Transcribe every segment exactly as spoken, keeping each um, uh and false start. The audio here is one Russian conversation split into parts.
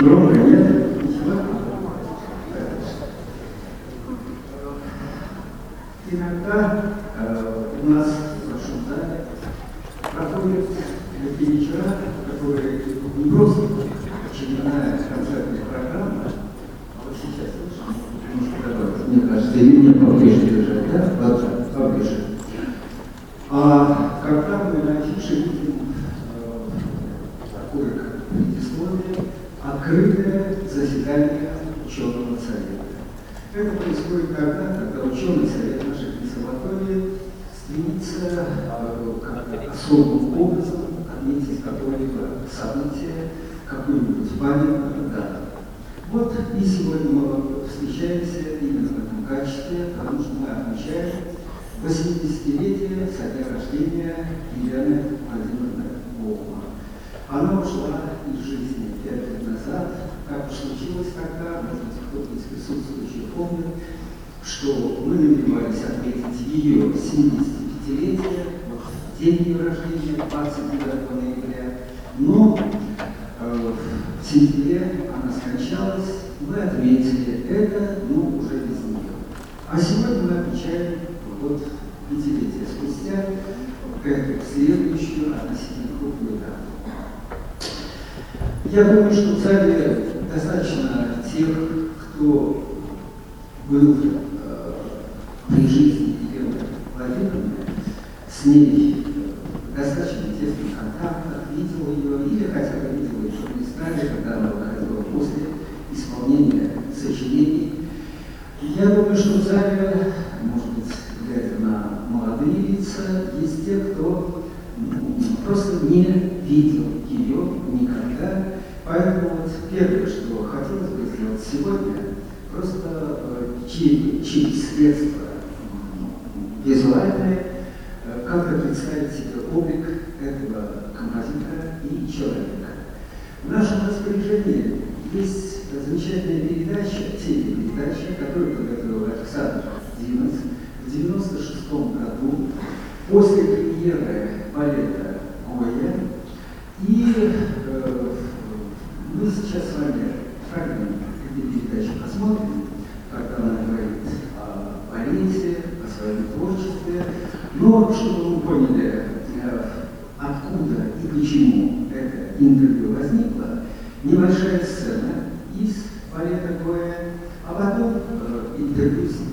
Громко, нет? Ничего? Иногда э, у нас в нашем зале проходят такие вечера, которые не просто очередная концертная программа, а вот сейчас, слышно, мне кажется, и мне поближе держать, да? Поближе. А когда мы на афише видим э, такое как предисловие, открытое заседание ученого совета. Это происходит тогда, когда ученый совет нашей консерватории стремится э, как-то особым образом отметить какое-либо событие, какую-нибудь памятную дату. Вот и сегодня мы встречаемся именно в этом качестве, потому что мы отмечаем восьмидесятилетие со дня рождения Елены Владимировны Богман. Она ушла из жизни пять лет назад. Как случилось тогда, может быть, кто-то из присутствующих помнит, что мы намеревались отметить ее семидесятипятилетие, в день ее рождения, двадцать девятого ноября, но э, в сентябре она скончалась, мы отметили это, но уже без нее. А сегодня мы отмечаем вот пятилетия спустя эту следующую относительно крупную дату. Я думаю, что в зале достаточно тех, кто был э, при жизни Елены Владимировны, с ней э, достаточно тесных контактах, видел ее или хотя бы видел ее в местах, когда она выходила после исполнения сочинений. Я думаю, что в зале, может быть, глядя на молодые лица, есть те, кто ну, просто не видел ее никогда. Поэтому вот первое, что хотелось бы сделать сегодня, просто э, через, через средства э, визуальные э, как-то представить себе облик этого композитора и человека. В нашем распоряжении есть замечательная передача, телепередача, которую подготовил Александр Димас в девяносто шестом году после премьеры балета Гоя. И э, мы сейчас с вами фрагмент этой передачи посмотрим, когда она говорит о балете, о своем творчестве. Но чтобы вы поняли, э, откуда и почему это интервью возникло, небольшая сцена из балета Гоя, а потом э, интервью с ней.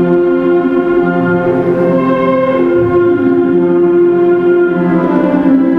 Thank you.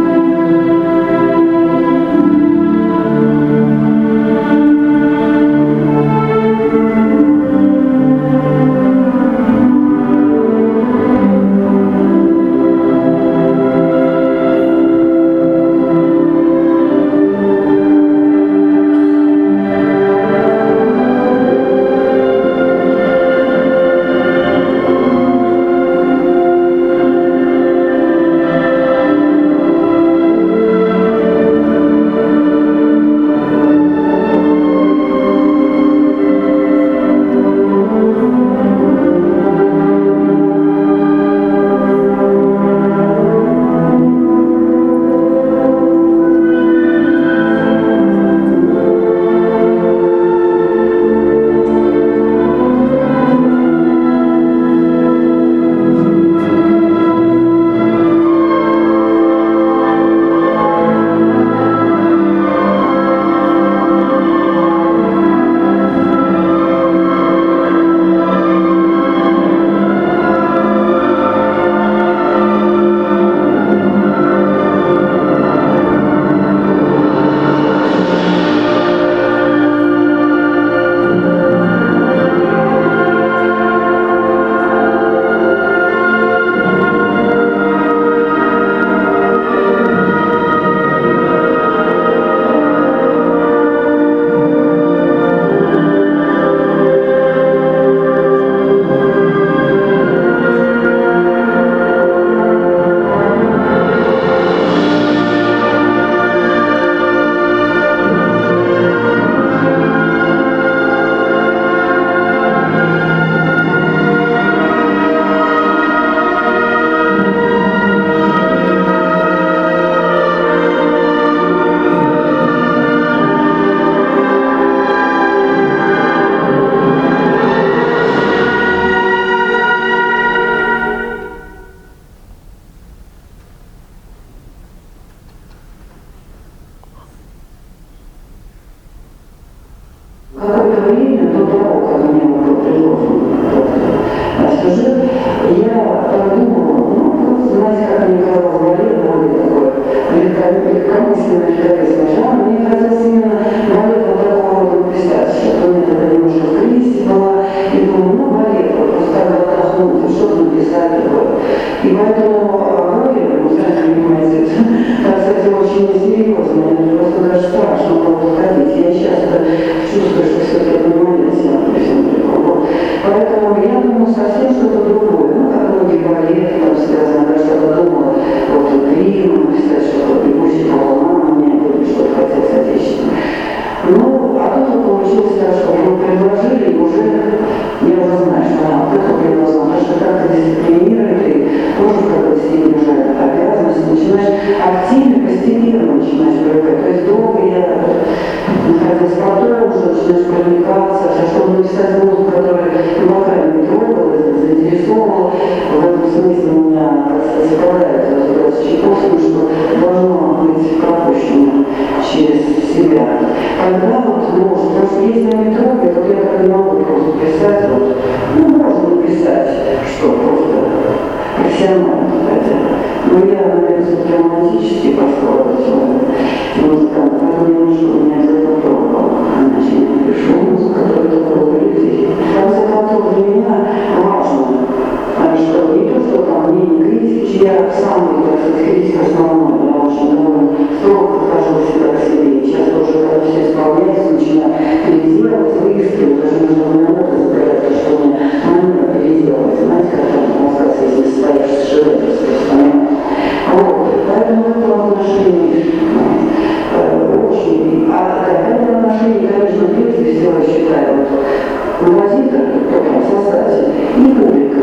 я подумала, ну, просто, знаете, как мне казалось, балет более такой легкомысленный, легковесный жанр. Мне хотелось именно балет вот такого рода писать, что у меня тогда немножко в кризисе была, и думаю, ну, балет, вот просто так отдохнуть, что-то написать такое. И поэтому роли, вы сами понимаете, так, кстати, очень несерьезно, мне просто даже страшно было подходить. Я часто чувствую, что все-таки это не моя тема, при всем при том. Поэтому я думаю совсем что-то другое. Ну, как многие балеты там связаны, да, что-то думала, вот грим, написать что-то, бегущий по волнам, мне или что-то хотелось отечественное. Ну, а тут получилось так, что мы предложили, и уже, я уже знаю, что она вот это предложила, потому что как-то дисциплинирует, и тоже в какой-то степени уже обязанность, начинаешь активно, постепенно начинаешь привыкать. То есть долго я находилась потом, уже начинаешь проникаться, чтобы написать музыку, которая, ну, по крайней мере, трогала, заинтересовала, в этом смысле меня, так сказать, совпадает с Чайковским, что должно быть пропущено через себя. Тогда вот можно, потому что если меня не трогает, вот я так не могу просто писать, вот, ну, можно не писать, что просто профессионально, кстати. Но я, наверное, все-таки романтически построила человек, музыкант, поэтому я немножко меня обязательно трогал, иначе я не пишу музыку, которая трогала людей. В конце концов, для меня важно, что не то, что там мнение критики, я сам, так сказать, критик основной, я очень довольно строго подхожу всегда к себе, и часто уже, когда все исполняется, начинаю переделывать, выискивать, даже нужно минуты забираться, что мне манера переделывать, знаете, как там в Москве, если стоишь с шедевром, вспоминать. Вот, поэтому в этом отношении э, очень, а в этом отношении, конечно, прежде всего, я считаю, вот, композитор, кто там создатель, и публика.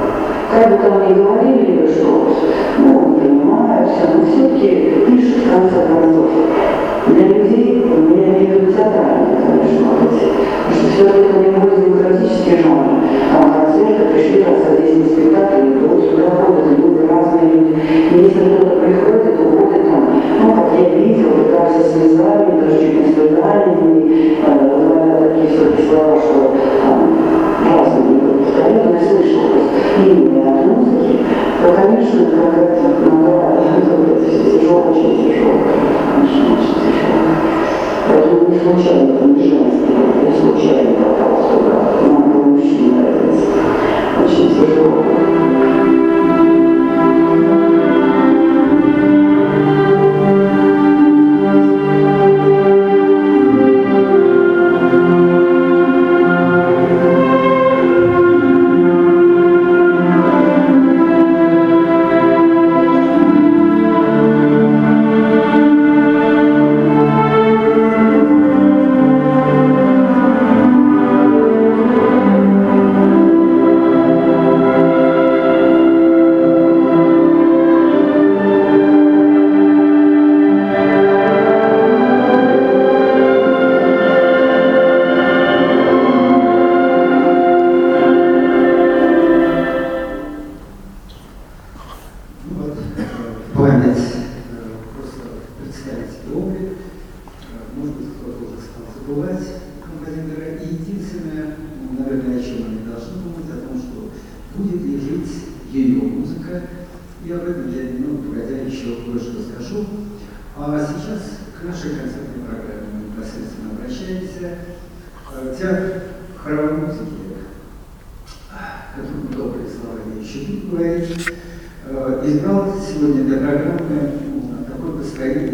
Как бы там ни говорили, что ну, не понимают все, но все-таки пишут в конце концов. Для людей, я имею в виду театральные, конечно, быть, потому что все-таки это не будет демократический жанр. Там концерты пришли, там садись спектакль, идут, сюда ходят люди, разные люди. И если кто-то приходит, уходит там, ну, как я видел, как со слезами, даже чуть не слезами, э, говорят такие все-таки слова, что там разные люди повторяют, но я слышал просто именно от музыки, то, конечно, какая-то награда, это все тяжело, очень тяжело, конечно, очень тяжело. Поэтому не случайно, это не женский, не случайно попался туда, нам был мужчина нравится. Очень тяжело. Избрал сегодня для программы такое построение